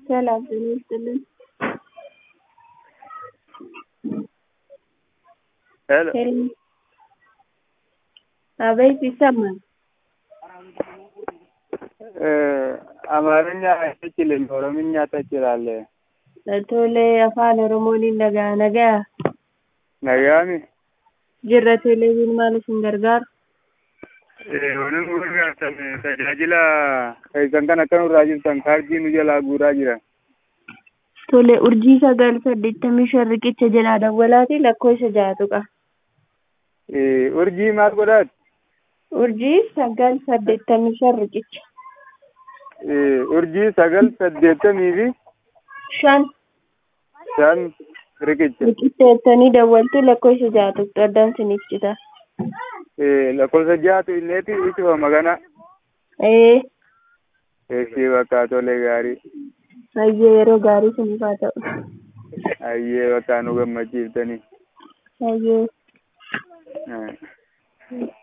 ሰላም ጤና ይስጥልኝ። ሄሎ አቤት ይሰማል። አማርኛ አይችልም፣ ኦሮምኛ ትችላለህ? ቶሌ አፋን ኦሮሞን ነጋ ነጋሚ jirra televiin maal isin gargaaru? Wannan gargaartan tajaajila keessan kan akka nurraa jirtan kaardii nu jalaa guuraa jiran. Tole urjii 985 riqicha jalaa dawwalaati lakkoofsa 6 tuqa. Urjii maal godhaati? Urjii 985 riqicha. Urjii 985 fi 5 riqicha. Riqicha jettanii dawwaltu lakkoofsa 6 tuqxu addaan siniif cita. Lakkoofsa 6 illeeti ittuma magana. Eeshi bakka tole gaarii. Hayyee yeroo gaarii siniif haa ta'u. Hayyee bakka nu gammachiiftanii. Hayyee.